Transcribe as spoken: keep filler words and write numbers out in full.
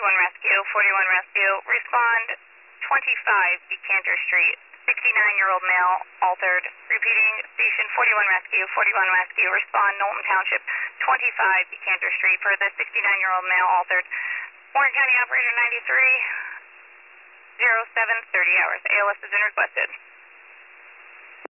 forty-one Rescue, forty-one Rescue, respond twenty-five Decanter Street, sixty-nine-year-old male, altered. Repeating, station forty-one Rescue, forty-one Rescue, respond Knowlton Township, twenty-five Decanter Street for the sixty-nine-year-old male, altered. Warren County Operator ninety-three, zero seven, thirty hours. A L S has been requested.